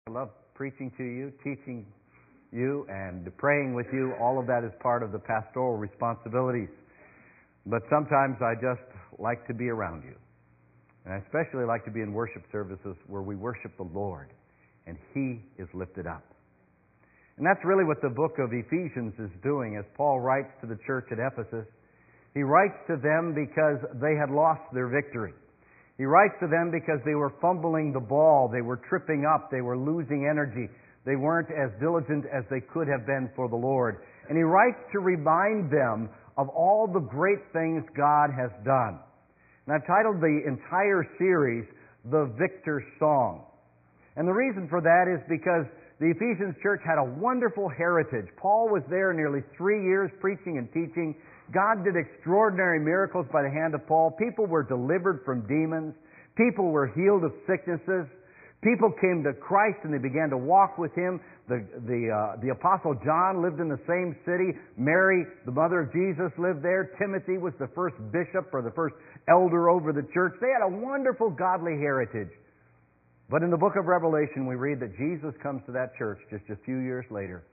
I love preaching to you, teaching you, and praying with you. All of that is part of the pastoral responsibilities. But sometimes I just like to be around you. And I especially like to be in worship services where we worship the Lord and He is lifted up. And that's really what the book of Ephesians is doing as Paul writes to the church at Ephesus. He writes to them because they had lost their victory. He writes to them because they were fumbling the ball, they were tripping up, they were losing energy, they weren't as diligent as they could have been for the Lord. And he writes to remind them of all the great things God has done. And I've titled the entire series, The Victor's Song. And the reason for that is because the Ephesians church had a wonderful heritage. Paul was there nearly 3 years preaching and teaching. God did extraordinary miracles by the hand of Paul. People were delivered from demons. People were healed of sicknesses. People came to Christ and they began to walk with Him. The Apostle John lived in the same city. Mary, the mother of Jesus, lived there. Timothy was the first bishop or the first elder over the church. They had a wonderful godly heritage. But in the book of Revelation, we read that Jesus comes to that church just a few years later.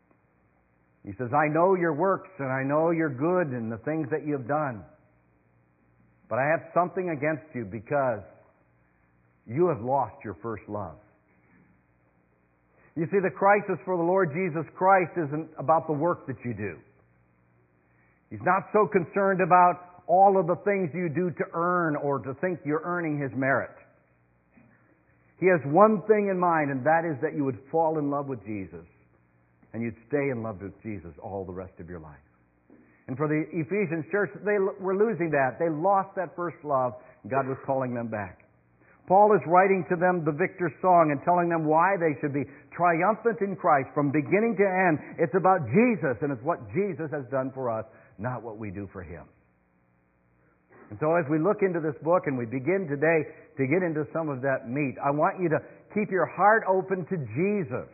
He says, I know your works and I know you're good and the things that you've done. But I have something against you because you have lost your first love. You see, the crisis for the Lord Jesus Christ isn't about the work that you do. He's not so concerned about all of the things you do to earn or to think you're earning His merit. He has one thing in mind, and that is that you would fall in love with Jesus. And you'd stay in love with Jesus all the rest of your life. And for the Ephesians church, they were losing that. They lost that first love, and God was calling them back. Paul is writing to them the victor's song and telling them why they should be triumphant in Christ from beginning to end. It's about Jesus, and it's what Jesus has done for us, not what we do for Him. And so as we look into this book and we begin today to get into some of that meat, I want you to keep your heart open to Jesus.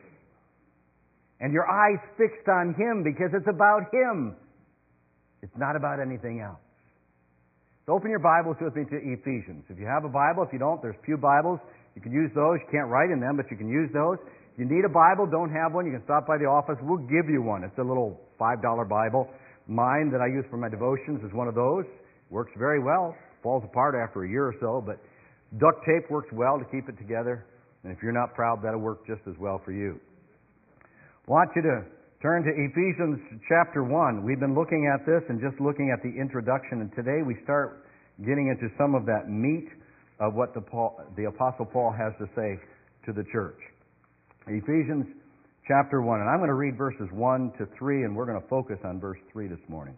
And your eyes fixed on Him because it's about Him. It's not about anything else. So open your Bibles with me to Ephesians. If you have a Bible, if you don't, there's pew Bibles. You can use those. You can't write in them, but you can use those. If you need a Bible, don't have one, you can stop by the office. We'll give you one. It's a little $5 Bible. Mine that I use for my devotions is one of those. Works very well. Falls apart after a year or so, but duct tape works well to keep it together. And if you're not proud, that'll work just as well for you. I want you to turn to Ephesians chapter 1. We've been looking at this and just looking at the introduction, and today we start getting into some of that meat of what the Apostle Paul has to say to the church. Ephesians chapter 1, and I'm going to read verses 1 to 3, and we're going to focus on verse 3 this morning.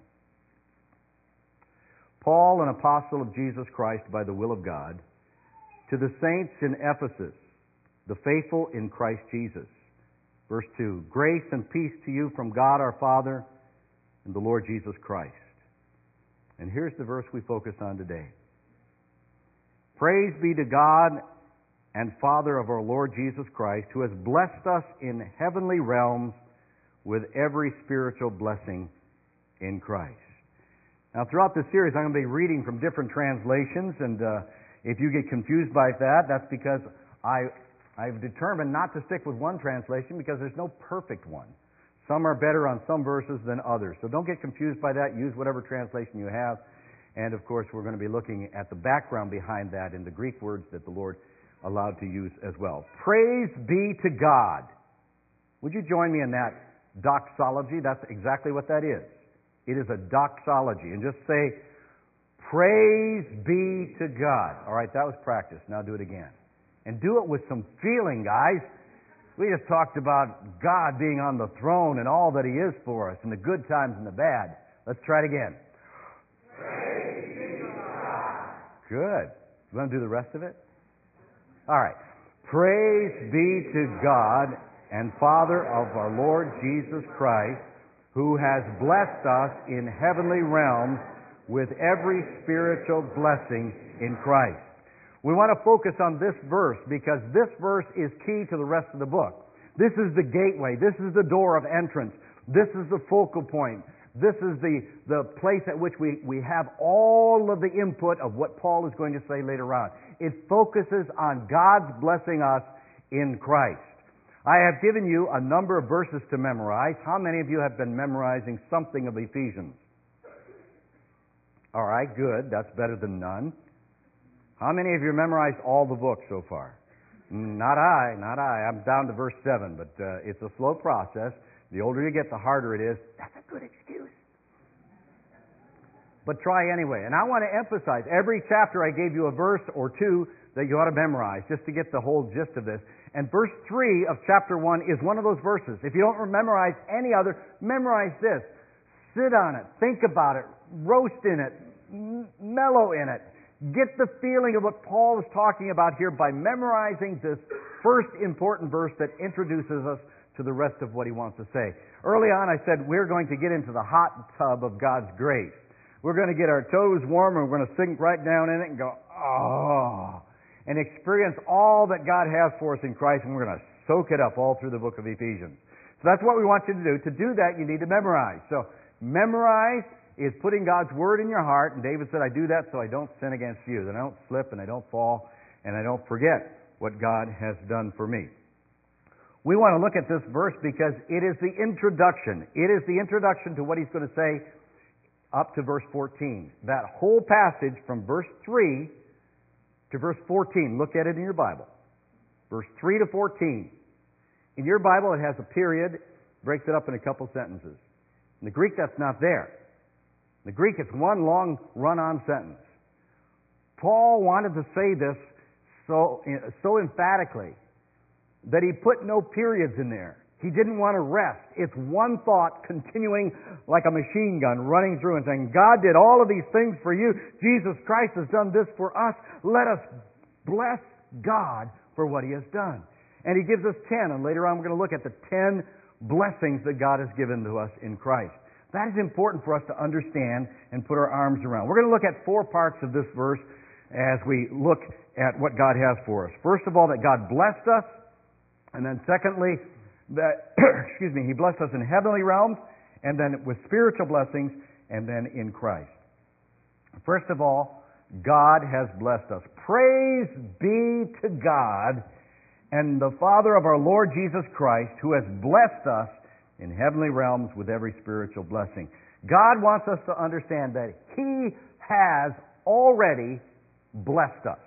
Paul, an apostle of Jesus Christ by the will of God, to the saints in Ephesus, the faithful in Christ Jesus. Verse 2, grace and peace to you from God our Father and the Lord Jesus Christ. And here's the verse we focus on today. Praise be to God and Father of our Lord Jesus Christ, who has blessed us in heavenly realms with every spiritual blessing in Christ. Now, throughout this series, I'm going to be reading from different translations, and if you get confused by that, that's because I've determined not to stick with one translation because there's no perfect one. Some are better on some verses than others. So don't get confused by that. Use whatever translation you have. And of course, we're going to be looking at the background behind that in the Greek words that the Lord allowed to use as well. Praise be to God. Would you join me in that doxology? That's exactly what that is. It is a doxology. And just say, praise be to God. All right, that was practice. Now do it again. And do it with some feeling, guys. We just talked about God being on the throne and all that He is for us, and the good times and the bad. Let's try it again. Praise be to God. Good. You want to do the rest of it? All right. Praise be to God and Father of our Lord Jesus Christ, who has blessed us in heavenly realms with every spiritual blessing in Christ. We want to focus on this verse because this verse is key to the rest of the book. This is the gateway. This is the door of entrance. This is the focal point. This is the place at which we have all of the input of what Paul is going to say later on. It focuses on God's blessing us in Christ. I have given you a number of verses to memorize. How many of you have been memorizing something of Ephesians? All right, good. That's better than none. How many of you memorized all the books so far? Not I. I'm down to verse 7, but it's a slow process. The older you get, the harder it is. That's a good excuse. But try anyway. And I want to emphasize, every chapter I gave you a verse or two that you ought to memorize, just to get the whole gist of this. And verse 3 of chapter 1 is one of those verses. If you don't memorize any other, memorize this. Sit on it. Think about it. Roast in it. Mellow in it. Get the feeling of what Paul is talking about here by memorizing this first important verse that introduces us to the rest of what he wants to say. Early on I said we're going to get into the hot tub of God's grace. We're going to get our toes warm and we're going to sink right down in it and go, oh, and experience all that God has for us in Christ, and we're going to soak it up all through the book of Ephesians. So that's what we want you to do. To do that, you need to memorize. So memorize is putting God's Word in your heart, and David said, I do that so I don't sin against you, that I don't slip and I don't fall and I don't forget what God has done for me. We want to look at this verse because it is the introduction. It is the introduction to what he's going to say up to verse 14. That whole passage from verse 3 to verse 14. Look at it in your Bible. Verse 3 to 14. In your Bible it has a period, breaks it up in a couple sentences. In the Greek that's not there. In the Greek it's one long run-on sentence. Paul wanted to say this so emphatically that he put no periods in there. He didn't want to rest. It's one thought continuing like a machine gun running through and saying, God did all of these things for you. Jesus Christ has done this for us. Let us bless God for what He has done. And he gives us 10, and later on we're going to look at the 10 blessings that God has given to us in Christ. That is important for us to understand and put our arms around. We're going to look at 4 parts of this verse as we look at what God has for us. First of all, that God blessed us. And then secondly, that He blessed us in heavenly realms, and then with spiritual blessings, and then in Christ. First of all, God has blessed us. Praise be to God and the Father of our Lord Jesus Christ, who has blessed us in heavenly realms with every spiritual blessing. God wants us to understand that He has already blessed us.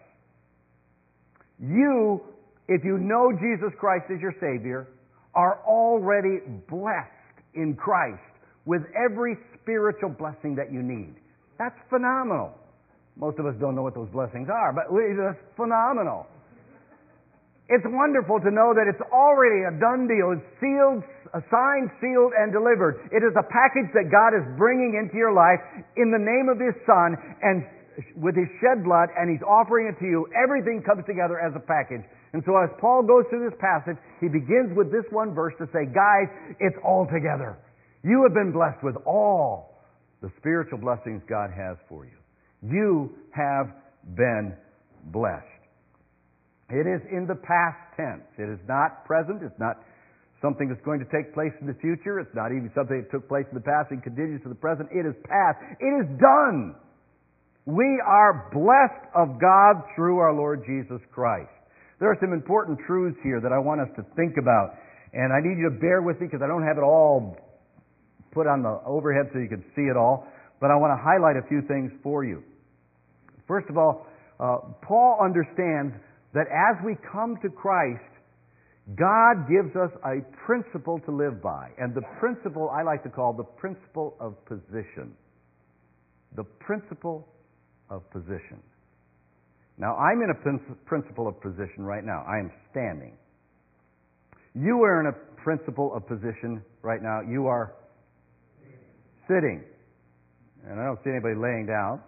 You, if you know Jesus Christ as your Savior, are already blessed in Christ with every spiritual blessing that you need. That's phenomenal. Most of us don't know what those blessings are, but that's phenomenal. It's wonderful to know that it's already a done deal. It's sealed, signed, sealed, and delivered. It is a package that God is bringing into your life in the name of His Son and with His shed blood, and He's offering it to you. Everything comes together as a package. And so as Paul goes through this passage, he begins with this one verse to say, guys, it's all together. You have been blessed with all the spiritual blessings God has for you. You have been blessed. It is in the past tense. It is not present. It's not something that's going to take place in the future. It's not even something that took place in the past and continues to the present. It is past. It is done. We are blessed of God through our Lord Jesus Christ. There are some important truths here that I want us to think about, and I need you to bear with me because I don't have it all put on the overhead so you can see it all, but I want to highlight a few things for you. First of all, Paul understands that as we come to Christ, God gives us a principle to live by, and the principle I like to call the principle of position. The principle of position. Now, I'm in a principle of position right now. I am standing. You are in a principle of position right now. You are sitting. And I don't see anybody laying down.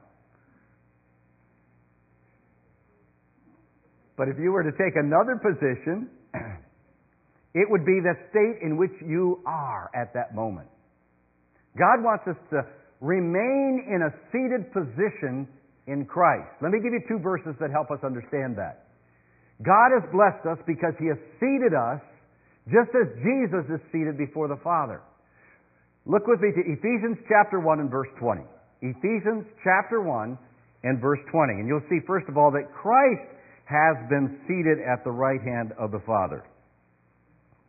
But if you were to take another position, it would be the state in which you are at that moment. God wants us to remain in a seated position in Christ. Let me give you 2 verses that help us understand that. God has blessed us because He has seated us just as Jesus is seated before the Father. Look with me to Ephesians chapter 1 and verse 20. Ephesians chapter 1 and verse 20. And you'll see, first of all, that Christ has been seated at the right hand of the Father.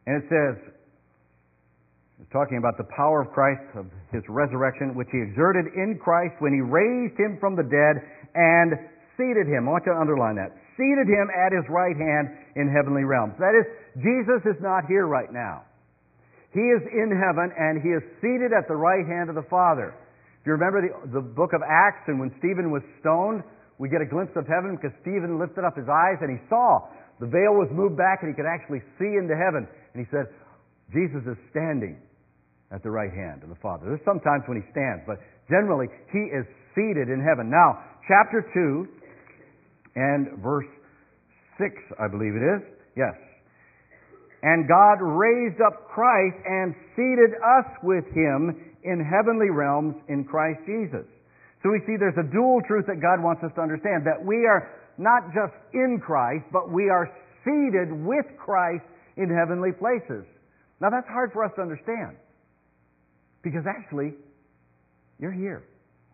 And it says, it's talking about the power of Christ, of His resurrection, which He exerted in Christ when He raised Him from the dead and seated Him. I want you to underline that. Seated Him at His right hand in heavenly realms. That is, Jesus is not here right now. He is in heaven and He is seated at the right hand of the Father. If you remember the book of Acts, and when Stephen was stoned, we get a glimpse of heaven because Stephen lifted up his eyes and he saw the veil was moved back and he could actually see into heaven. And he said, Jesus is standing at the right hand of the Father. There's sometimes when He stands, but generally He is seated in heaven. Now, chapter 2 and verse 6, I believe it is. Yes. And God raised up Christ and seated us with Him in heavenly realms in Christ Jesus. So we see there's a dual truth that God wants us to understand, that we are not just in Christ, but we are seated with Christ in heavenly places. Now that's hard for us to understand, because actually, you're here.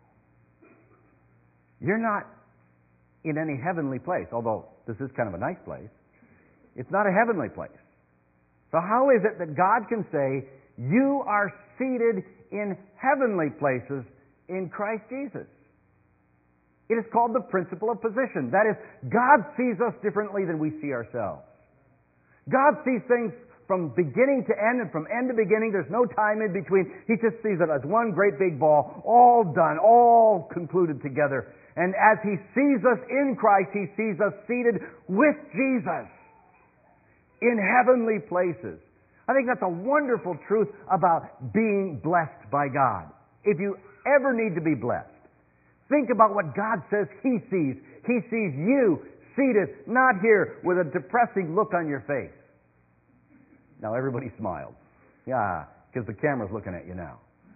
You're not in any heavenly place, although this is kind of a nice place. It's not a heavenly place. So how is it that God can say, you are seated in heavenly places in Christ Jesus? It is called the principle of position. That is, God sees us differently than we see ourselves. God sees things from beginning to end, and from end to beginning. There's no time in between. He just sees it as one great big ball, all done, all concluded together. And as He sees us in Christ, He sees us seated with Jesus in heavenly places. I think that's a wonderful truth about being blessed by God. If you ever need to be blessed, think about what God says He sees. He sees you seated, not here, with a depressing look on your face. Now everybody smiled. Yeah, because the camera's looking at you now.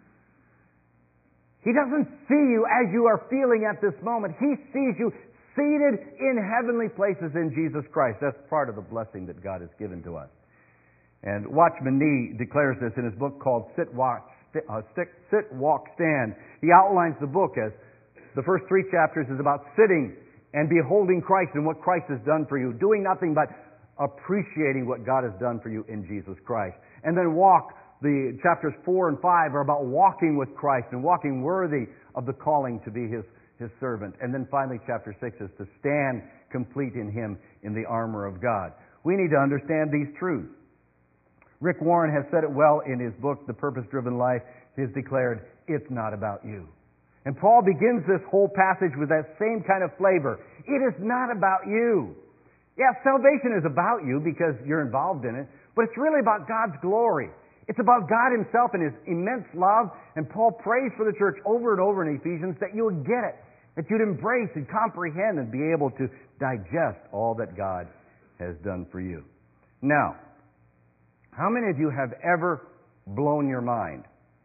He doesn't see you as you are feeling at this moment. He sees you seated in heavenly places in Jesus Christ. That's part of the blessing that God has given to us. And Watchman Nee declares this in his book called Sit, Walk, Stand. He outlines the book as the first 3 chapters is about sitting and beholding Christ and what Christ has done for you, doing nothing but appreciating what God has done for you in Jesus Christ. And then the chapters 4 and 5 are about walking with Christ and walking worthy of the calling to be His servant. And then finally chapter 6 is to stand complete in Him in the armor of God. We need to understand these truths. Rick Warren has said it well in his book, The Purpose-Driven Life. He has declared, it's not about you. And Paul begins this whole passage with that same kind of flavor. It is not about you. Yeah, salvation is about you because you're involved in it, but it's really about God's glory. It's about God Himself and His immense love, and Paul prays for the church over and over in Ephesians that you would get it, that you'd embrace and comprehend and be able to digest all that God has done for you. Now, how many of you have ever blown your mind?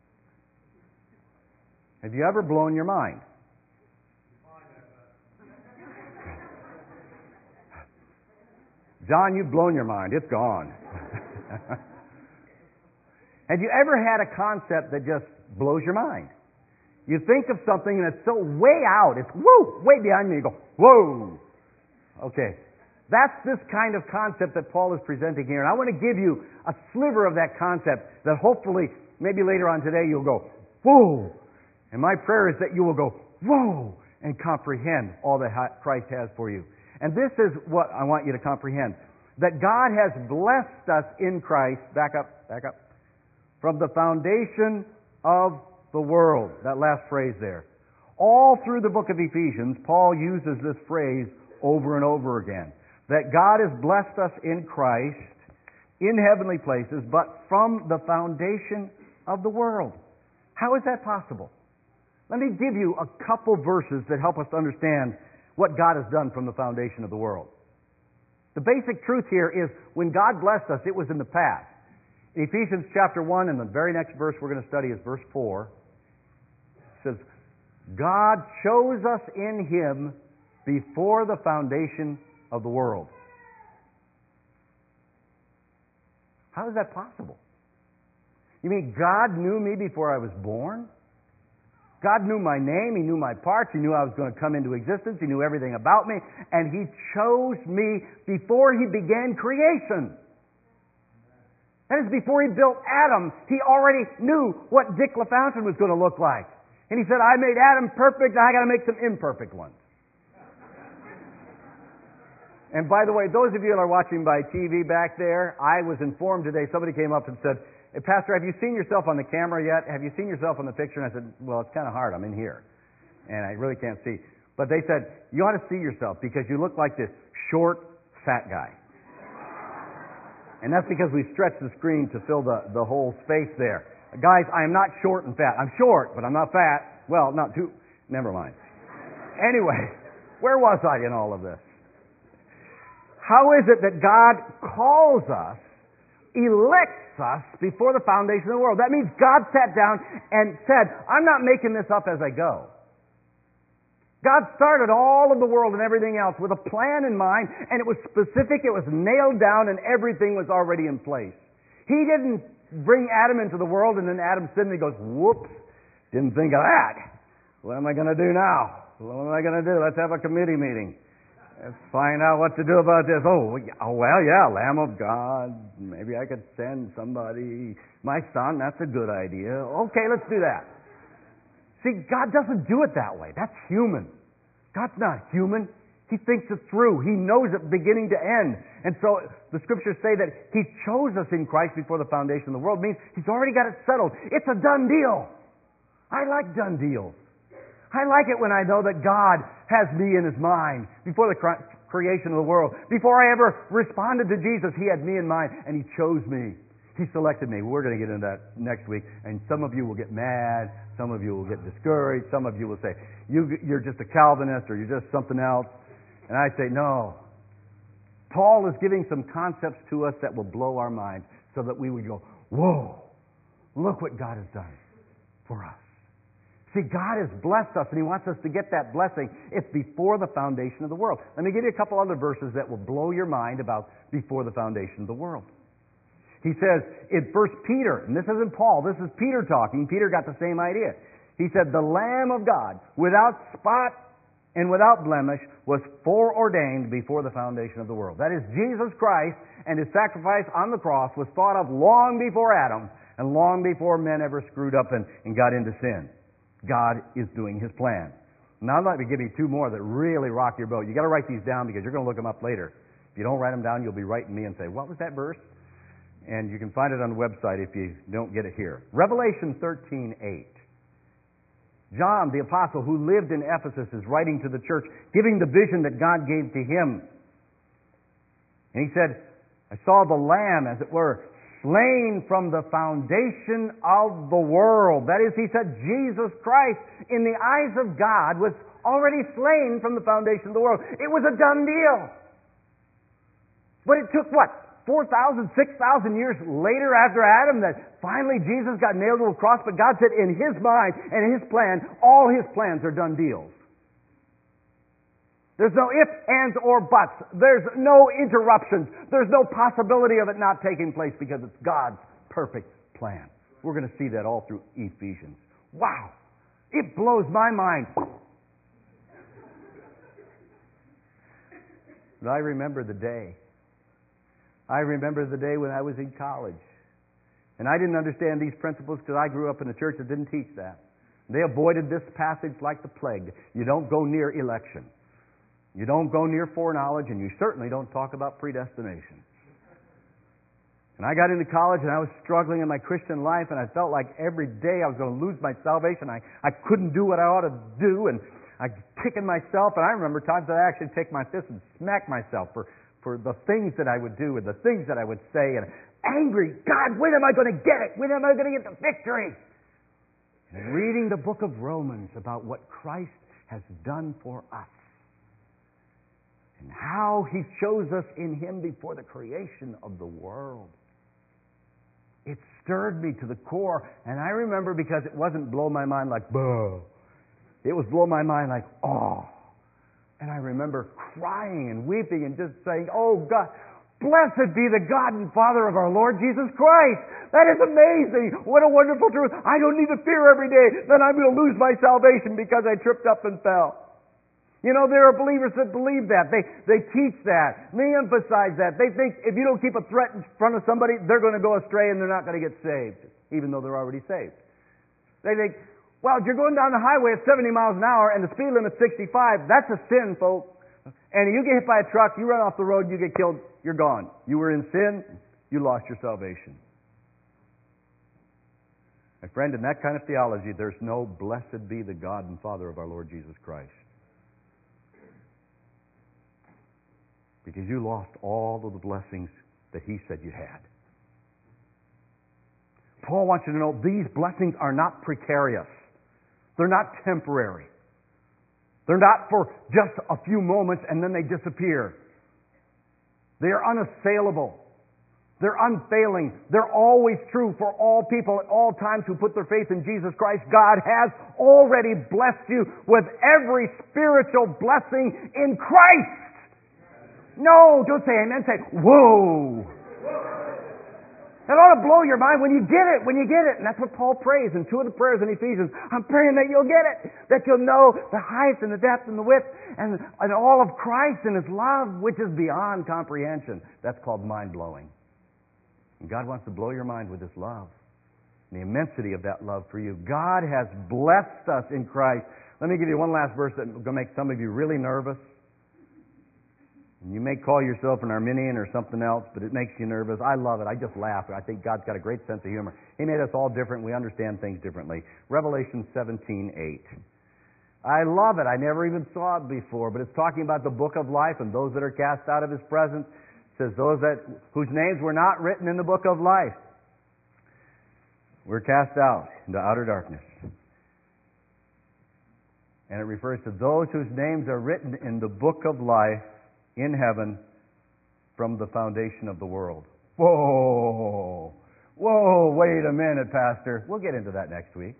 Have you ever blown your mind? John, you've blown your mind. It's gone. Have you ever had a concept that just blows your mind? You think of something and it's so way out, it's way behind you, you go, whoa! Okay. That's this kind of concept that Paul is presenting here. And I want to give you a sliver of that concept that hopefully, maybe later on today, you'll go, whoa! And my prayer is that you will go, whoa! And comprehend all that Christ has for you. And this is what I want you to comprehend. That God has blessed us in Christ, back up, from the foundation of the world. That last phrase there. All through the book of Ephesians, Paul uses this phrase over and over again. That God has blessed us in Christ, in heavenly places, but from the foundation of the world. How is that possible? Let me give you a couple verses that help us to understand what God has done from the foundation of the world. The basic truth here is when God blessed us, it was in the past. In Ephesians chapter 1, and the very next verse we're going to study is verse 4, it says, God chose us in Him before the foundation of the world. How is that possible? You mean God knew me before I was born? God knew my name, He knew my parts, He knew I was going to come into existence, He knew everything about me, and He chose me before He began creation. That is before He built Adam. He already knew what Dick LaFountain was going to look like. And He said, I made Adam perfect, now I got to make some imperfect ones. And by the way, those of you that are watching by TV back there, I was informed today, somebody came up and said, hey, Pastor, have you seen yourself on the camera yet? Have you seen yourself on the picture? And I said, well, it's kind of hard. I'm in here. And I really can't see. But they said, you ought to see yourself because you look like this short, fat guy. And that's because we stretched the screen to fill the whole space there. Guys, I am not short and fat. I'm short, but I'm not fat. Well, not too... Never mind. Anyway, where was I in all of this? How is it that God calls us, elects us before the foundation of the world? That means God sat down and said, I'm not making this up as I go. God started all of the world and everything else with a plan in mind, and it was specific, it was nailed down, and everything was already in place. He didn't bring Adam into the world, and then Adam suddenly goes, whoops, didn't think of that. What am I going to do now? What am I going to do? Let's have a committee meeting. Let's find out what to do about this. Oh, well, yeah, Lamb of God. Maybe I could send somebody. My son, that's a good idea. Okay, let's do that. See, God doesn't do it that way. That's human. God's not human. He thinks it through. He knows it beginning to end. And so the scriptures say that He chose us in Christ before the foundation of the world. It means He's already got it settled. It's a done deal. I like done deals. I like it when I know that God has me in His mind before the creation of the world. Before I ever responded to Jesus, He had me in mind and He chose me. He selected me. We're going to get into that next week. And some of you will get mad. Some of you will get discouraged. Some of you will say, you're just a Calvinist or you're just something else. And I say, no. Paul is giving some concepts to us that will blow our minds so that we would go, whoa, look what God has done for us. See, God has blessed us, and He wants us to get that blessing. It's before the foundation of the world. Let me give you a couple other verses that will blow your mind about before the foundation of the world. He says in 1 Peter, and this isn't Paul, this is Peter talking. Peter got the same idea. He said, the Lamb of God, without spot and without blemish, was foreordained before the foundation of the world. That is, Jesus Christ and His sacrifice on the cross was thought of long before Adam and long before men ever screwed up and got into sin. God is doing His plan. Now I'd like to give you two more that really rock your boat. You got to write these down because you're going to look them up later. If you don't write them down, you'll be writing me and say, what was that verse? And you can find it on the website if you don't get it here. Revelation 13:8. John, the apostle who lived in Ephesus, is writing to the church, giving the vision that God gave to him. And he said, I saw the Lamb, as it were, slain from the foundation of the world. That is, he said, Jesus Christ, in the eyes of God, was already slain from the foundation of the world. It was a done deal. But it took, 4,000, 6,000 years later after Adam that finally Jesus got nailed to a cross, but God said in His mind and His plan, all His plans are done deals. There's no ifs, ands, or buts. There's no interruptions. There's no possibility of it not taking place because it's God's perfect plan. We're going to see that all through Ephesians. Wow! It blows my mind. But I remember the day. I remember the day when I was in college. And I didn't understand these principles because I grew up in a church that didn't teach that. They avoided this passage like the plague. You don't go near election. You don't go near foreknowledge, and you certainly don't talk about predestination. And I got into college, and I was struggling in my Christian life, and I felt like every day I was going to lose my salvation. I couldn't do what I ought to do, and I kicking myself. And I remember times that I actually take my fist and smack myself for the things that I would do and the things that I would say. And angry, God, when am I going to get it? When am I going to get the victory? And reading the book of Romans about what Christ has done for us. And how He chose us in Him before the creation of the world. It stirred me to the core. And I remember, because it wasn't blow my mind like, boo. It was blow my mind like, oh. And I remember crying and weeping and just saying, oh God, blessed be the God and Father of our Lord Jesus Christ. That is amazing. What a wonderful truth. I don't need to fear every day that I'm going to lose my salvation because I tripped up and fell. You know, there are believers that believe that. They teach that. They emphasize that. They think if you don't keep a threat in front of somebody, they're going to go astray and they're not going to get saved, even though they're already saved. They think, well, if you're going down the highway at 70 miles an hour and the speed limit's 65, that's a sin, folks. And you get hit by a truck, you run off the road, you get killed, you're gone. You were in sin, you lost your salvation. My friend, in that kind of theology, there's no blessed be the God and Father of our Lord Jesus Christ. Because you lost all of the blessings that He said you had. Paul wants you to know these blessings are not precarious. They're not temporary. They're not for just a few moments and then they disappear. They are unassailable. They're unfailing. They're always true for all people at all times who put their faith in Jesus Christ. God has already blessed you with every spiritual blessing in Christ. No, don't say amen. Say, whoa. That ought to blow your mind when you get it, And that's what Paul prays in two of the prayers in Ephesians. I'm praying that you'll get it. That you'll know the height and the depth and the width and all of Christ and His love, which is beyond comprehension. That's called mind-blowing. And God wants to blow your mind with His love. And the immensity of that love for you. God has blessed us in Christ. Let me give you one last verse that's going to make some of you really nervous. You may call yourself an Arminian or something else, but it makes you nervous. I love it. I just laugh. I think God's got a great sense of humor. He made us all different. We understand things differently. Revelation 17:8. I love it. I never even saw it before, but it's talking about the book of life and those that are cast out of His presence. It says those whose names were not written in the book of life were cast out into outer darkness. And it refers to those whose names are written in the book of life in heaven from the foundation of the world. Whoa! Whoa, wait a minute, Pastor. We'll get into that next week.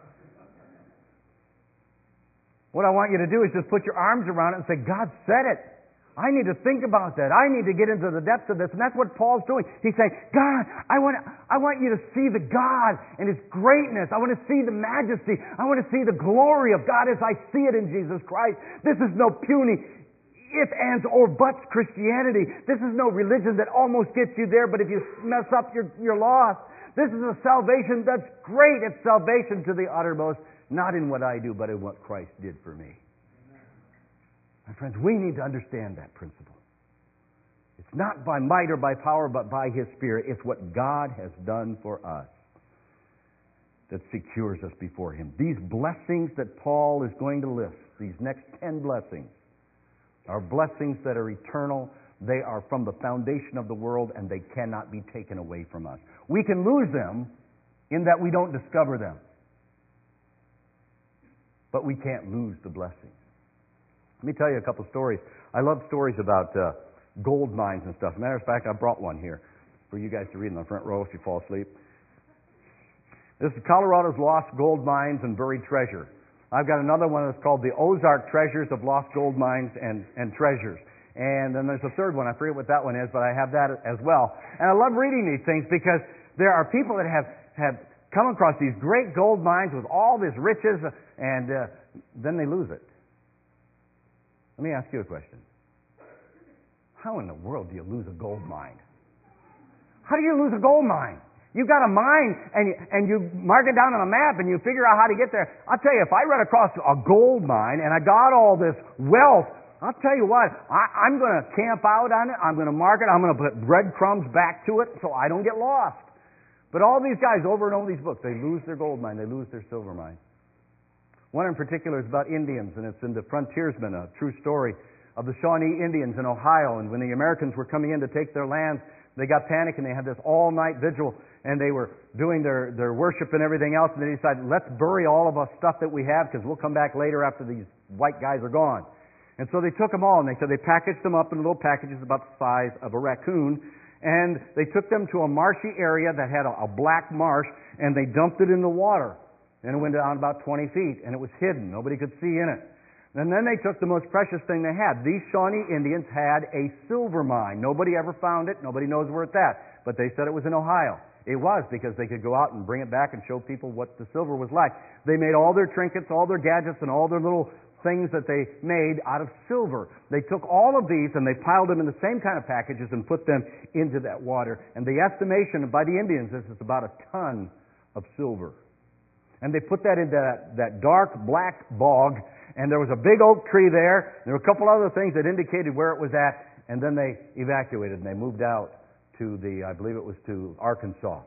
What I want you to do is just put your arms around it and say, God said it. I need to think about that. I need to get into the depths of this. And that's what Paul's doing. He's saying, God, I want you to see the God and His greatness. I want to see the majesty. I want to see the glory of God as I see it in Jesus Christ. This is no puny if, ands, or buts Christianity. This is no religion that almost gets you there, but if you mess up, you're lost. This is a salvation that's great. It's salvation to the uttermost, not in what I do, but in what Christ did for me. My friends, we need to understand that principle. It's not by might or by power, but by His Spirit. It's what God has done for us that secures us before Him. These blessings that Paul is going to list, these next 10 blessings, are blessings that are eternal. They are from the foundation of the world, and they cannot be taken away from us. We can lose them in that we don't discover them. But we can't lose the blessings. Let me tell you a couple stories. I love stories about gold mines and stuff. As a matter of fact, I brought one here for you guys to read in the front row if you fall asleep. This is Colorado's Lost Gold Mines and Buried Treasure. I've got another one that's called the Ozark Treasures of Lost Gold Mines and Treasures. And then there's a third one. I forget what that one is, but I have that as well. And I love reading these things because there are people that have come across these great gold mines with all this riches, and then they lose it. Let me ask you a question. How in the world do you lose a gold mine? How do you lose a gold mine? You've got a mine, and you mark it down on a map, and you figure out how to get there. I'll tell you, if I run across a gold mine, and I got all this wealth, I'll tell you what, I'm going to camp out on it, I'm going to mark it, I'm going to put breadcrumbs back to it so I don't get lost. But all these guys, over and over these books, they lose their gold mine, they lose their silver mine. One in particular is about Indians, and it's in the Frontiersman, a true story of the Shawnee Indians in Ohio. And when the Americans were coming in to take their lands, they got panicked, and they had this all-night vigil, and they were doing their worship and everything else, and they decided, let's bury all of our stuff that we have, because we'll come back later after these white guys are gone. And so they took them all, and they said they packaged them up in little packages about the size of a raccoon, and they took them to a marshy area that had a black marsh, and they dumped it in the water. And it went down about 20 feet, and it was hidden. Nobody could see in it. And then they took the most precious thing they had. These Shawnee Indians had a silver mine. Nobody ever found it. Nobody knows where it's at. But they said it was in Ohio. It was, because they could go out and bring it back and show people what the silver was like. They made all their trinkets, all their gadgets, and all their little things that they made out of silver. They took all of these and they piled them in the same kind of packages and put them into that water. And the estimation by the Indians is it's about a ton of silver. And they put that into that dark black bog, and there was a big oak tree there. There were a couple other things that indicated where it was at, and then they evacuated and they moved out to I believe it was to Arkansas.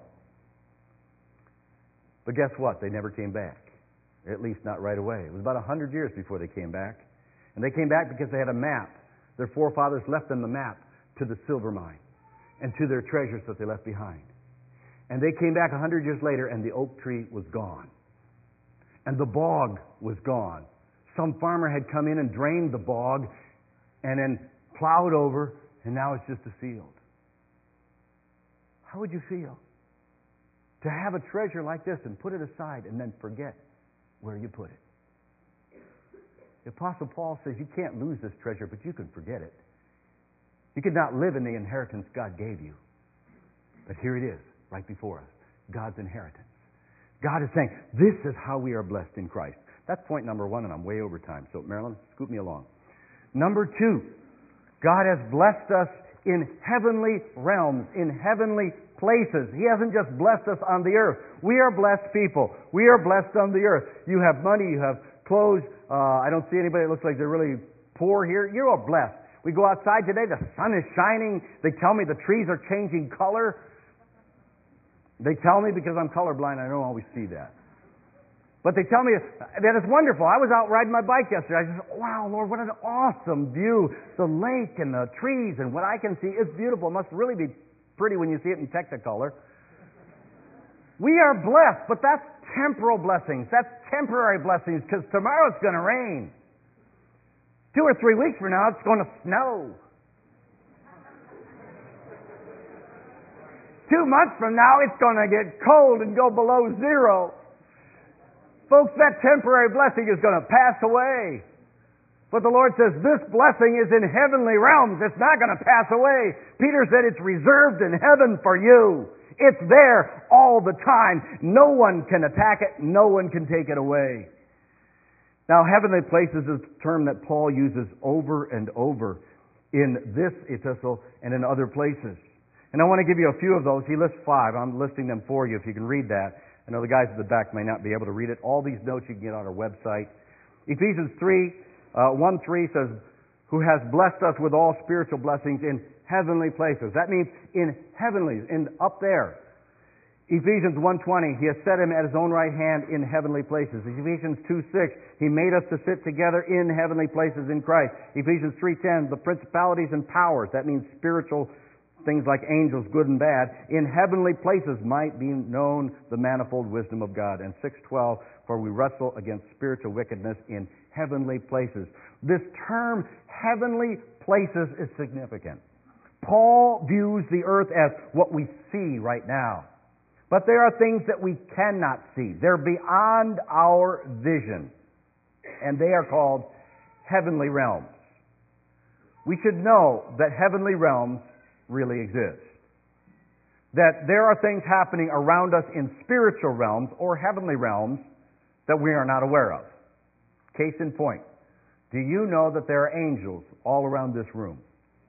But guess what? They never came back. At least not right away. It was about 100 years before they came back. And they came back because they had a map. Their forefathers left them the map to the silver mine and to their treasures that they left behind. And they came back 100 years later and the oak tree was gone. And the bog was gone. Some farmer had come in and drained the bog and then plowed over, and now it's just a field. How would you feel to have a treasure like this and put it aside and then forget where you put it? The Apostle Paul says you can't lose this treasure, but you can forget it. You could not live in the inheritance God gave you. But here it is, right before us, God's inheritance. God is saying, this is how we are blessed in Christ. That's point number one, and I'm way over time. So, Marilyn, scoot me along. Number two, God has blessed us in heavenly realms, in heavenly places. He hasn't just blessed us on the earth. We are blessed people. We are blessed on the earth. You have money, you have clothes. I don't see anybody that looks like they're really poor here. You're all blessed. We go outside today, the sun is shining. They tell me the trees are changing color. They tell me because I'm colorblind, I don't always see that. But they tell me that it's wonderful. I was out riding my bike yesterday. I just said, wow, Lord, what an awesome view. The lake and the trees and what I can see is beautiful. It must really be pretty when you see it in Technicolor. We are blessed, but that's temporal blessings. That's temporary blessings because tomorrow it's going to rain. 2 or 3 weeks from now it's going to snow. 2 months from now it's going to get cold and go below zero. Folks, that temporary blessing is going to pass away. But the Lord says this blessing is in heavenly realms. It's not going to pass away. Peter said it's reserved in heaven for you. It's there all the time. No one can attack it. No one can take it away. Now, heavenly places is a term that Paul uses over and over in this epistle and in other places. And I want to give you a few of those. He lists 5. I'm listing them for you if you can read that. I know the guys at the back may not be able to read it. All these notes you can get on our website. Ephesians 1:3 says, who has blessed us with all spiritual blessings in heavenly places. That means in heavenlies, in up there. Ephesians 1:20, He has set him at His own right hand in heavenly places. Ephesians 2:6, He made us to sit together in heavenly places in Christ. Ephesians 3:10, the principalities and powers, that means spiritual things like angels, good and bad, in heavenly places might be known the manifold wisdom of God. And 6:12, for we wrestle against spiritual wickedness in heavenly places. This term, heavenly places, is significant. Paul views the earth as what we see right now. But there are things that we cannot see. They're beyond our vision. And they are called heavenly realms. We should know that heavenly realms really exist. That there are things happening around us in spiritual realms or heavenly realms that we are not aware of. Case in point, do you know that there are angels all around this room?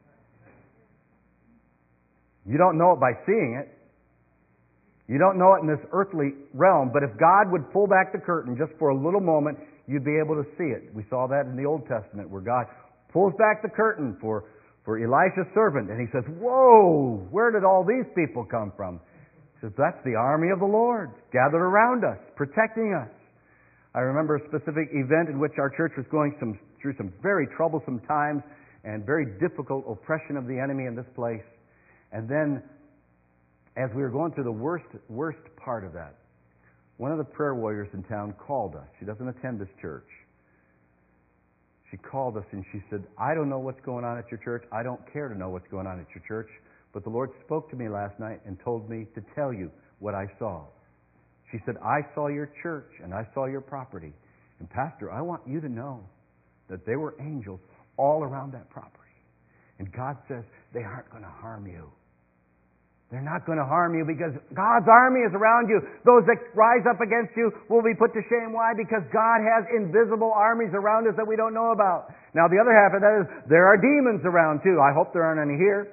You don't know it by seeing it. You don't know it in this earthly realm, but if God would pull back the curtain just for a little moment, you'd be able to see it. We saw that in the Old Testament where God pulls back the curtain for Elisha's servant, and he says, whoa, where did all these people come from? He says, that's the army of the Lord gathered around us, protecting us. I remember a specific event in which our church was going through some very troublesome times and very difficult oppression of the enemy in this place. And then, as we were going through the worst part of that, one of the prayer warriors in town called us. She doesn't attend this church. She called us and she said, I don't know what's going on at your church. I don't care to know what's going on at your church. But the Lord spoke to me last night and told me to tell you what I saw. She said, I saw your church and I saw your property. And Pastor, I want you to know that there were angels all around that property. And God says, they aren't going to harm you. They're not going to harm you because God's army is around you. Those that rise up against you will be put to shame. Why? Because God has invisible armies around us that we don't know about. Now the other half of that is there are demons around too. I hope there aren't any here.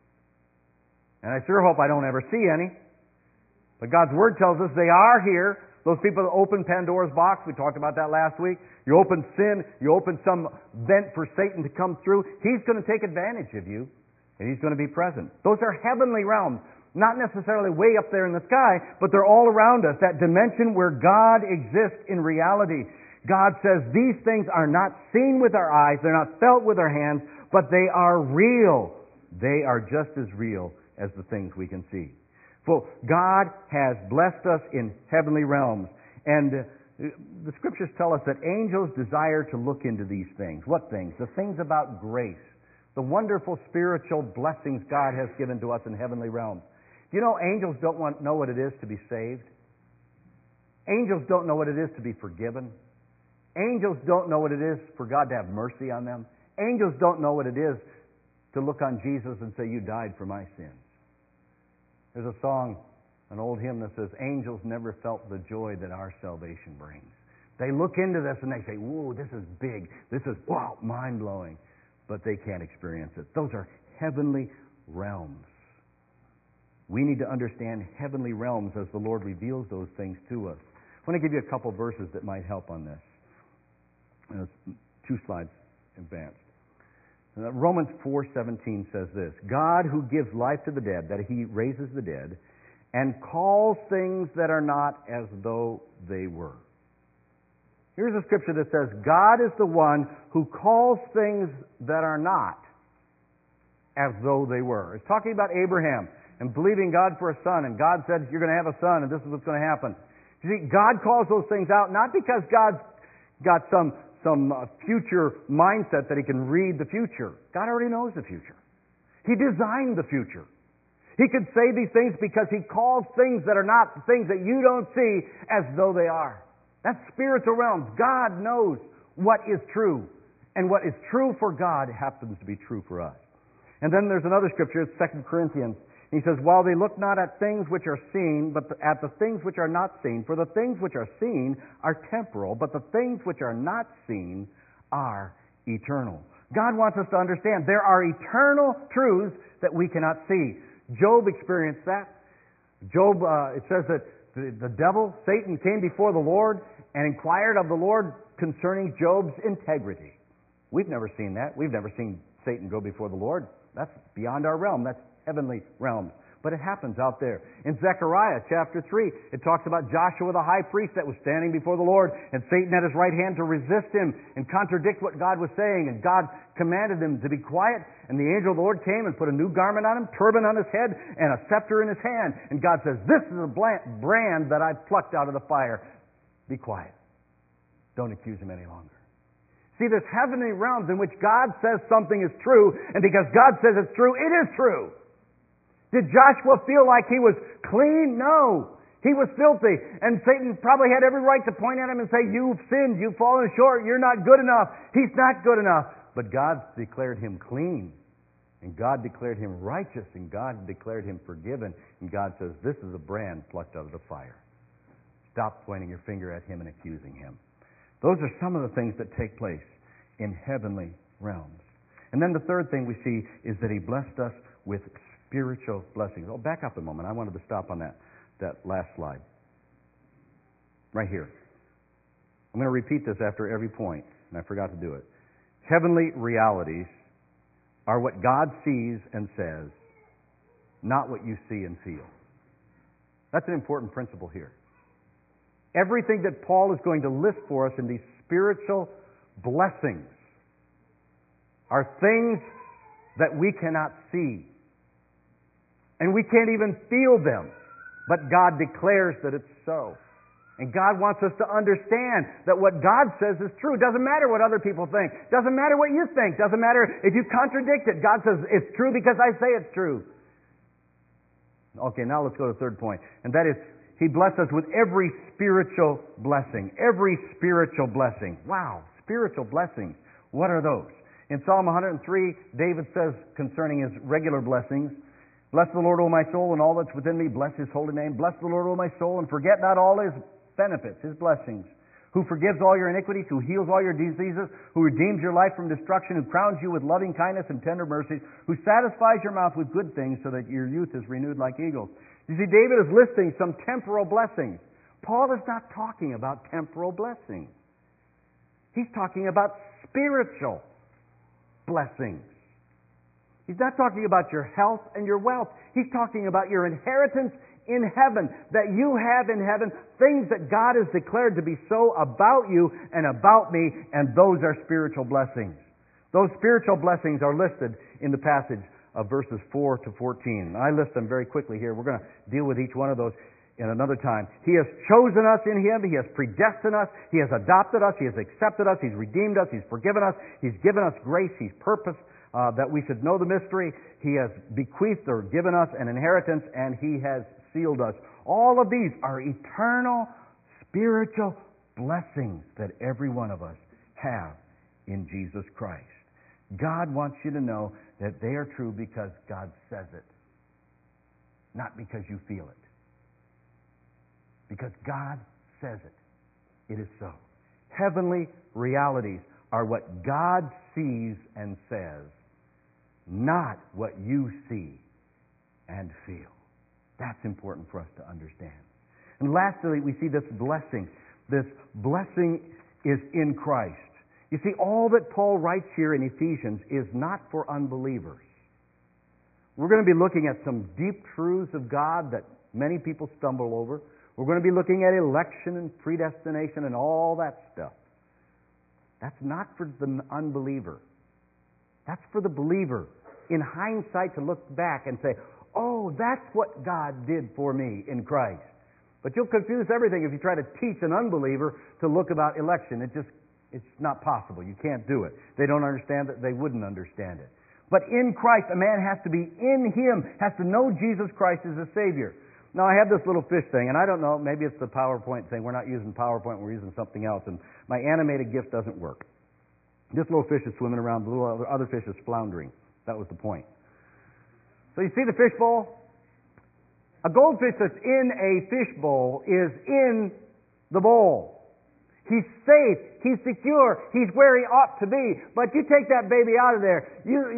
And I sure hope I don't ever see any. But God's Word tells us they are here. Those people that open Pandora's box, we talked about that last week. You open sin, you open some vent for Satan to come through. He's going to take advantage of you. And He's going to be present. Those are heavenly realms. Not necessarily way up there in the sky, but they're all around us. That dimension where God exists in reality. God says these things are not seen with our eyes, they're not felt with our hands, but they are real. They are just as real as the things we can see. For God has blessed us in heavenly realms. And the Scriptures tell us that angels desire to look into these things. What things? The things about grace. The wonderful spiritual blessings God has given to us in heavenly realms. Do you know angels don't know what it is to be saved? Angels don't know what it is to be forgiven. Angels don't know what it is for God to have mercy on them. Angels don't know what it is to look on Jesus and say, "You died for my sins." There's a song, an old hymn that says, "Angels never felt the joy that our salvation brings." They look into this and they say, "Whoa, this is big. This is, wow, mind-blowing." But they can't experience it. Those are heavenly realms. We need to understand heavenly realms as the Lord reveals those things to us. I want to give you a couple verses that might help on this. 2 slides advanced. Romans 4:17 says this, "God who gives life to the dead," that He raises the dead, "and calls things that are not as though they were." Here's a scripture that says, God is the one who calls things that are not as though they were. It's talking about Abraham and believing God for a son, and God said, "You're going to have a son, and this is what's going to happen." You see, God calls those things out not because God's got some future mindset that He can read the future. God already knows the future. He designed the future. He could say these things because He calls things that are not, things that you don't see, as though they are. That's spiritual realms. God knows what is true. And what is true for God happens to be true for us. And then there's another scripture, it's 2 Corinthians. He says, "While they look not at things which are seen, but at the things which are not seen. For the things which are seen are temporal, but the things which are not seen are eternal." God wants us to understand there are eternal truths that we cannot see. Job experienced that. Job, it says that the devil, Satan, came before the Lord and inquired of the Lord concerning Job's integrity. We've never seen that. We've never seen Satan go before the Lord. That's beyond our realm. That's heavenly realms. But it happens out there. In Zechariah chapter 3, it talks about Joshua the high priest that was standing before the Lord, and Satan had his right hand to resist him and contradict what God was saying, and God commanded him to be quiet, and the angel of the Lord came and put a new garment on him, turban on his head, and a scepter in his hand. And God says, "This is a brand that I plucked out of the fire. Be quiet. Don't accuse him any longer." See, there's heavenly realms in which God says something is true, and because God says it's true, it is true. Did Joshua feel like he was clean? No. He was filthy. And Satan probably had every right to point at him and say, "You've sinned. You've fallen short. You're not good enough." He's not good enough. But God declared him clean. And God declared him righteous. And God declared him forgiven. And God says, "This is a brand plucked out of the fire." Stop pointing your finger at him and accusing him. Those are some of the things that take place in heavenly realms. And then the third thing we see is that He blessed us with spiritual blessings. Oh, back up a moment. I wanted to stop on that last slide. Right here. I'm going to repeat this after every point, and I forgot to do it. Heavenly realities are what God sees and says, not what you see and feel. That's an important principle here. Everything that Paul is going to list for us in these spiritual blessings are things that we cannot see. And we can't even feel them. But God declares that it's so. And God wants us to understand that what God says is true. Doesn't matter what other people think. Doesn't matter what you think. Doesn't matter if you contradict it. God says it's true because I say it's true. Okay, now let's go to the third point. And that is, He blessed us with every spiritual blessing. Every spiritual blessing. Wow, spiritual blessings. What are those? In Psalm 103, David says concerning his regular blessings, Bless the Lord, O my soul, and all that's within me. Bless His holy name. Bless the Lord, O my soul, and forget not all His benefits, His blessings. Who forgives all your iniquities, who heals all your diseases, who redeems your life from destruction, who crowns you with loving kindness and tender mercies, who satisfies your mouth with good things so that your youth is renewed like eagles. You see, David is listing some temporal blessings. Paul is not talking about temporal blessings. He's talking about spiritual blessings. He's not talking about your health and your wealth. He's talking about your inheritance in heaven, that you have in heaven, things that God has declared to be so about you and about me, and those are spiritual blessings. Those spiritual blessings are listed in the passage of verses 4 to 14. I list them very quickly here. We're going to deal with each one of those in another time. He has chosen us in Him. He has predestined us. He has adopted us. He has accepted us. He's redeemed us. He's forgiven us. He's given us grace. He's purposed that we should know the mystery. He has bequeathed or given us an inheritance, and He has sealed us. All of these are eternal spiritual blessings that every one of us have in Jesus Christ. God wants you to know that they are true because God says it, not because you feel it. Because God says it. It is so. Heavenly realities are what God sees and says, not what you see and feel. That's important for us to understand. And lastly, we see this blessing. This blessing is in Christ. You see, all that Paul writes here in Ephesians is not for unbelievers. We're going to be looking at some deep truths of God that many people stumble over. We're going to be looking at election and predestination and all that stuff. That's not for the unbeliever. That's for the believer. In hindsight, to look back and say, oh, that's what God did for me in Christ. But you'll confuse everything if you try to teach an unbeliever to look about election. It's not possible. You can't do it. They don't understand it. They wouldn't understand it. But in Christ, a man has to be in Him, has to know Jesus Christ as a Savior. Now, I have this little fish thing, and I don't know, maybe it's the PowerPoint thing. We're not using PowerPoint, we're using something else, and my animated GIF doesn't work. This little fish is swimming around, the little other fish is floundering. That was the point. So you see the fish bowl? A goldfish that's in a fish bowl is in the bowl. He's safe, he's secure, he's where he ought to be. But you take that baby out of there,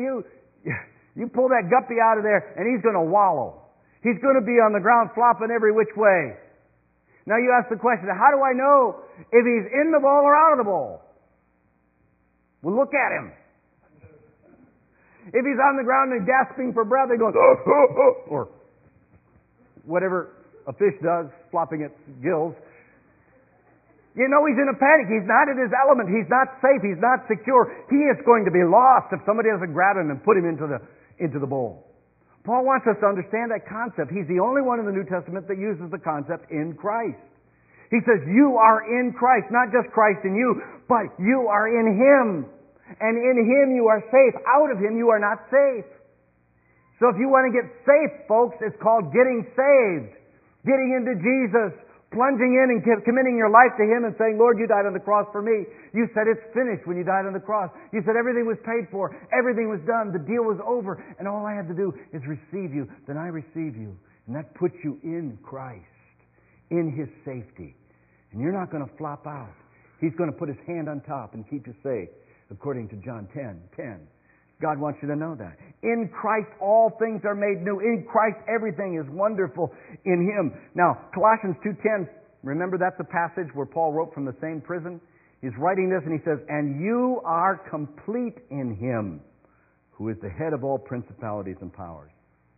you pull that guppy out of there, and he's going to wallow. He's going to be on the ground flopping every which way. Now you ask the question, how do I know if he's in the bowl or out of the bowl? Well, look at him. If he's on the ground and gasping for breath and going, or whatever a fish does, flopping its gills, you know he's in a panic. He's not in his element. He's not safe. He's not secure. He is going to be lost if somebody doesn't grab him and put him into the bowl. Paul wants us to understand that concept. He's the only one in the New Testament that uses the concept in Christ. He says, you are in Christ, not just Christ in you, but you are in Him. And in Him you are safe. Out of Him you are not safe. So if you want to get safe, folks, it's called getting saved. Getting into Jesus. Plunging in and committing your life to Him and saying, Lord, you died on the cross for me. You said it's finished when you died on the cross. You said everything was paid for. Everything was done. The deal was over. And all I had to do is receive you. Then I receive you. And that puts you in Christ. In His safety. And you're not going to flop out. He's going to put His hand on top and keep you safe. According to John 10:10. God wants you to know that. In Christ all things are made new. In Christ everything is wonderful in Him. Now, Colossians 2:10, remember that's a passage where Paul wrote from the same prison? He's writing this and he says, and you are complete in Him, who is the head of all principalities and powers.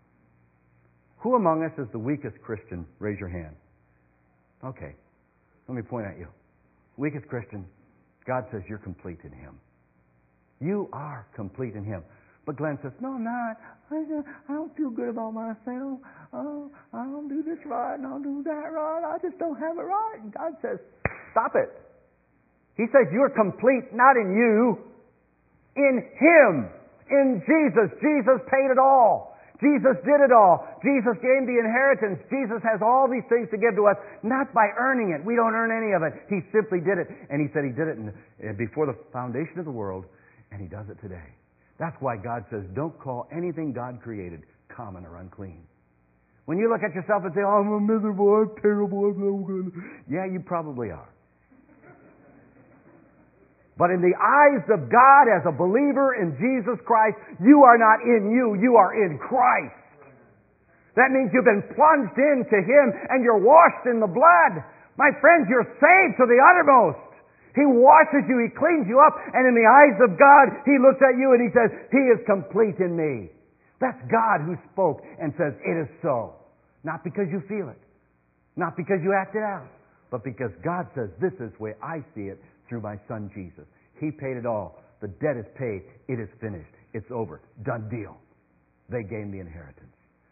Who among us is the weakest Christian? Raise your hand. Okay, let me point at you. Weakest Christian, God says you're complete in Him. You are complete in Him. But Glenn says, no, I'm not. I don't feel good about myself. Oh, I don't do this right and I don't do that right. I just don't have it right. And God says, stop it. He says you're complete, not in you, in Him, in Jesus. Jesus paid it all. Jesus did it all. Jesus gave the inheritance. Jesus has all these things to give to us, not by earning it. We don't earn any of it. He simply did it. And He said He did it before the foundation of the world. And He does it today. That's why God says, don't call anything God created common or unclean. When you look at yourself and say, oh, I'm miserable, I'm terrible, I'm no good. Yeah, you probably are. But in the eyes of God, as a believer in Jesus Christ, you are not in you, you are in Christ. That means you've been plunged into Him and you're washed in the blood. My friends, you're saved to the uttermost. He washes you, He cleans you up, and in the eyes of God, He looks at you and He says, He is complete in me. That's God who spoke and says, it is so. Not because you feel it. Not because you act it out. But because God says, this is the way I see it through my Son Jesus. He paid it all. The debt is paid. It is finished. It's over. Done deal. They gain the inheritance.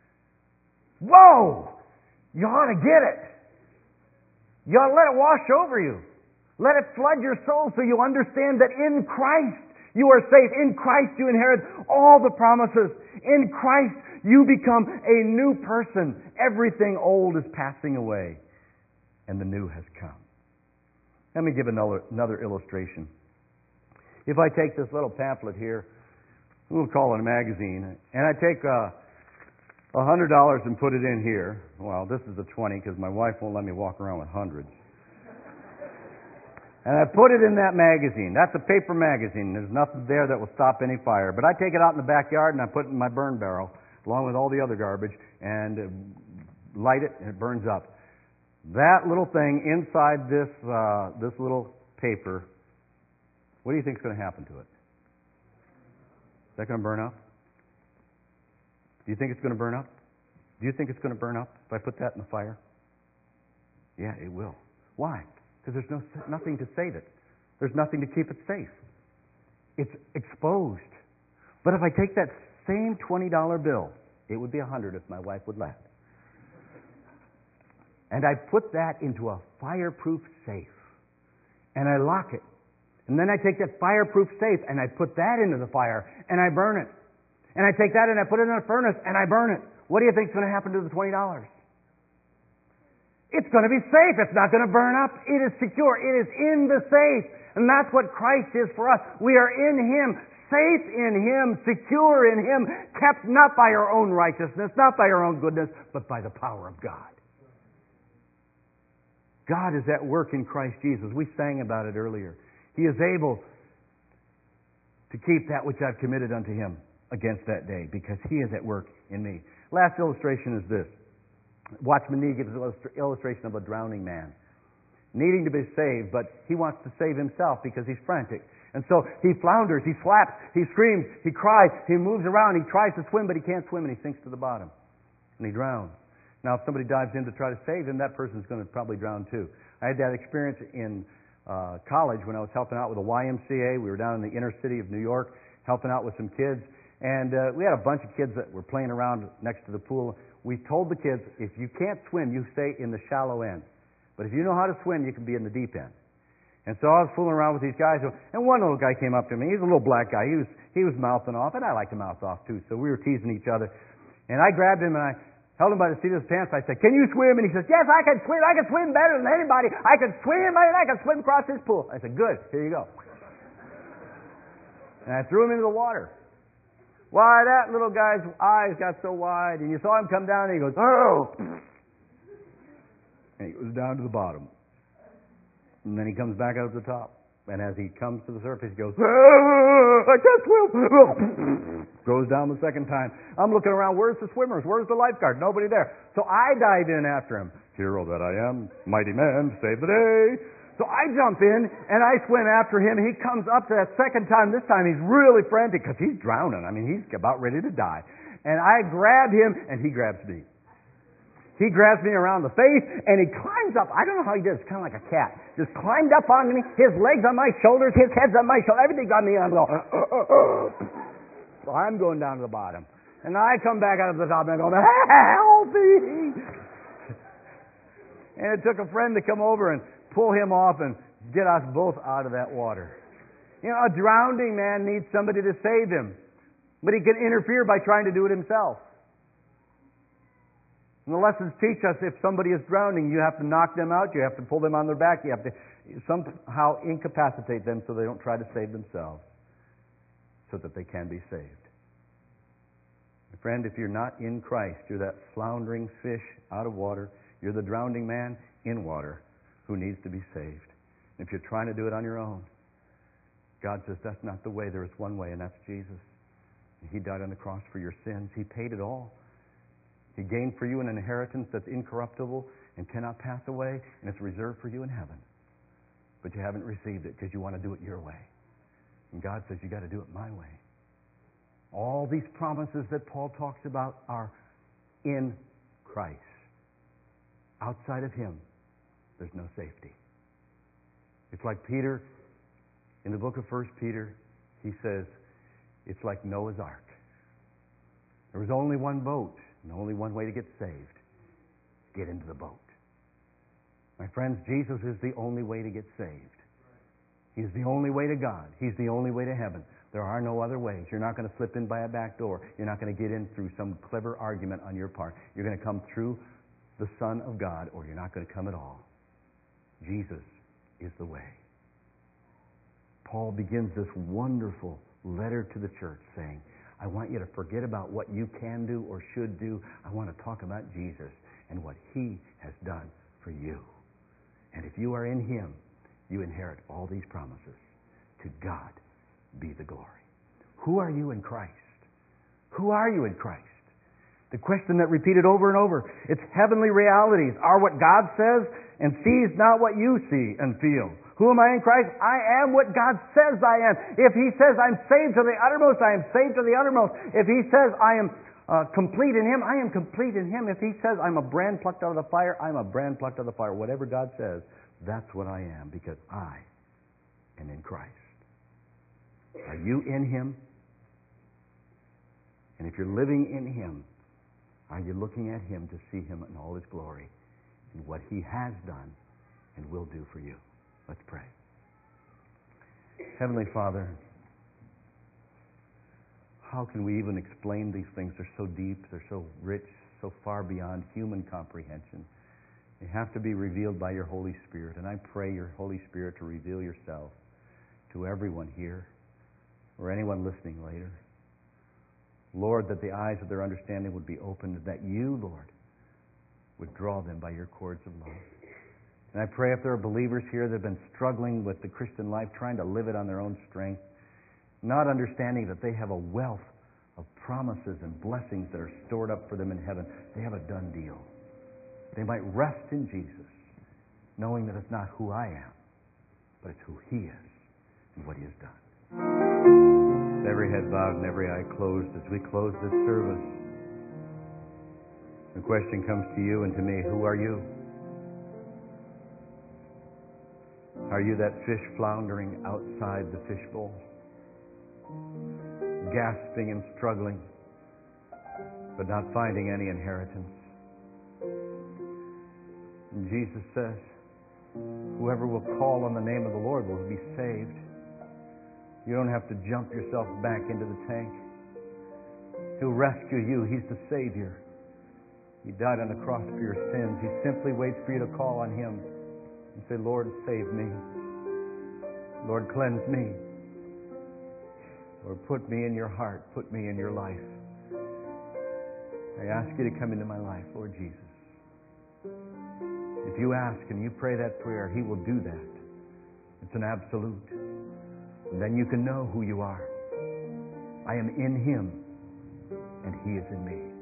Whoa! You ought to get it. You ought to let it wash over you. Let it flood your soul so you understand that in Christ you are safe. In Christ you inherit all the promises. In Christ you become a new person. Everything old is passing away and the new has come. Let me give another illustration. If I take this little pamphlet here, we'll call it a magazine, and I take $100 and put it in here. Well, this is a 20 because my wife won't let me walk around with hundreds. And I put it in that magazine. That's a paper magazine. There's nothing there that will stop any fire. But I take it out in the backyard and I put it in my burn barrel along with all the other garbage and light it and it burns up. That little thing inside this little paper, what do you think is going to happen to it? Is that going to burn up? Do you think it's going to burn up? Do you think it's going to burn up if I put that in the fire? Yeah, it will. Why? Because there's nothing to save it. There's nothing to keep it safe. It's exposed. But if I take that same $20 bill, it would be $100 if my wife would let. And I put that into a fireproof safe. And I lock it. And then I take that fireproof safe and I put that into the fire and I burn it. And I take that and I put it in a furnace and I burn it. What do you think is going to happen to the $20? It's going to be safe. It's not going to burn up. It is secure. It is in the safe. And that's what Christ is for us. We are in Him, safe in Him, secure in Him, kept not by our own righteousness, not by our own goodness, but by the power of God. God is at work in Christ Jesus. We sang about it earlier. He is able to keep that which I've committed unto Him against that day because He is at work in me. Last illustration is this. Watchman Nee gives an illustration of a drowning man needing to be saved, but he wants to save himself because he's frantic. And so he flounders, he flaps, he screams, he cries, he moves around, he tries to swim, but he can't swim and he sinks to the bottom. And he drowns. Now, if somebody dives in to try to save him, that person's going to probably drown too. I had that experience in college when I was helping out with the YMCA. We were down in the inner city of New York helping out with some kids. And we had a bunch of kids that were playing around next to the pool. We told the kids, if you can't swim, you stay in the shallow end. But if you know how to swim, you can be in the deep end. And so I was fooling around with these guys. And one little guy came up to me. He's a little black guy. He was mouthing off, and I like to mouth off too. So we were teasing each other. And I grabbed him and I held him by the seat of his pants. I said, can you swim? And he says, yes, I can swim. I can swim better than anybody. I can swim and I can swim across this pool. I said, good. Here you go. And I threw him into the water. Why, that little guy's eyes got so wide, and you saw him come down, and he goes, oh! And he goes down to the bottom. And then he comes back out to the top. And as he comes to the surface, he goes, I can't swim! Goes down the second time. I'm looking around, where's the swimmers? Where's the lifeguard? Nobody there. So I dive in after him. Hero that I am, mighty man, save the day. So I jump in and I swim after him. He comes up to that second time. This time he's really frantic because he's drowning. I mean, he's about ready to die. And I grab him and he grabs me. He grabs me around the face and he climbs up. I don't know how he does. It's kind of like a cat. Just climbed up onto me. His legs on my shoulders. His head's on my shoulder. Everything's on me. And I'm going, So I'm going down to the bottom. And I come back out of the top and I'm going, help me! And it took a friend to come over and pull him off and get us both out of that water. You know, a drowning man needs somebody to save him. But he can interfere by trying to do it himself. And the lessons teach us if somebody is drowning, you have to knock them out, you have to pull them on their back, you have to somehow incapacitate them so they don't try to save themselves, so that they can be saved. Friend, if you're not in Christ, you're that floundering fish out of water. You're the drowning man in water who needs to be saved. If you're trying to do it on your own, God says that's not the way. There is one way, and that's Jesus. He died on the cross for your sins. He paid it all. He gained for you an inheritance that's incorruptible and cannot pass away, and it's reserved for you in heaven. But you haven't received it because you want to do it your way. And God says you got to do it my way. All these promises that Paul talks about are in Christ. Outside of Him, there's no safety. It's like Peter, in the book of 1 Peter, he says, it's like Noah's Ark. There was only one boat and only one way to get saved. Get into the boat. My friends, Jesus is the only way to get saved. He's the only way to God. He's the only way to heaven. There are no other ways. You're not going to slip in by a back door. You're not going to get in through some clever argument on your part. You're going to come through the Son of God, or you're not going to come at all. Jesus is the way. Paul begins this wonderful letter to the church saying, I want you to forget about what you can do or should do. I want to talk about Jesus and what He has done for you. And if you are in Him, you inherit all these promises. To God be the glory. Who are you in Christ? Who are you in Christ? The question that repeated over and over. It's heavenly realities are what God says and sees not what you see and feel. Who am I in Christ? I am what God says I am. If He says I'm saved to the uttermost, I am saved to the uttermost. If He says I am complete in Him, I am complete in Him. If He says I'm a brand plucked out of the fire, I'm a brand plucked out of the fire. Whatever God says, that's what I am, because I am in Christ. Are you in Him? And if you're living in Him, are you looking at Him to see Him in all His glory and what He has done and will do for you? Let's pray. Heavenly Father, how can we even explain these things? They're so deep, they're so rich, so far beyond human comprehension. They have to be revealed by your Holy Spirit. And I pray your Holy Spirit to reveal yourself to everyone here or anyone listening later. Lord, that the eyes of their understanding would be opened, and that you, Lord, would draw them by your cords of love. And I pray if there are believers here that have been struggling with the Christian life, trying to live it on their own strength, not understanding that they have a wealth of promises and blessings that are stored up for them in heaven, they have a done deal. They might rest in Jesus, knowing that it's not who I am, but it's who He is and what He has done. Every head bowed and every eye closed as we close this service. The question comes to you and to me, who are you? Are you that fish floundering outside the fishbowl, gasping and struggling, but not finding any inheritance? And Jesus says, whoever will call on the name of the Lord will be saved. You don't have to jump yourself back into the tank. He'll rescue you. He's the Savior. He died on the cross for your sins. He simply waits for you to call on Him and say, Lord, save me. Lord, cleanse me. Lord, put me in your heart. Put me in your life. I ask you to come into my life, Lord Jesus. If you ask and you pray that prayer, He will do that. It's an absolute. And then you can know who you are. I am in Him, and He is in me.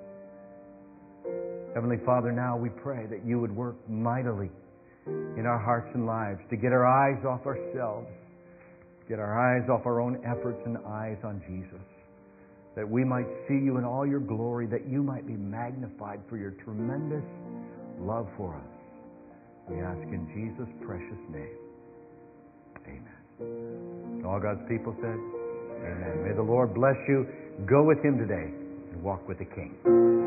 Heavenly Father, now we pray that you would work mightily in our hearts and lives to get our eyes off ourselves, get our eyes off our own efforts and eyes on Jesus, that we might see you in all your glory, that you might be magnified for your tremendous love for us. We ask in Jesus' precious name. Amen. All God's people said, amen. May the Lord bless you. Go with Him today and walk with the King.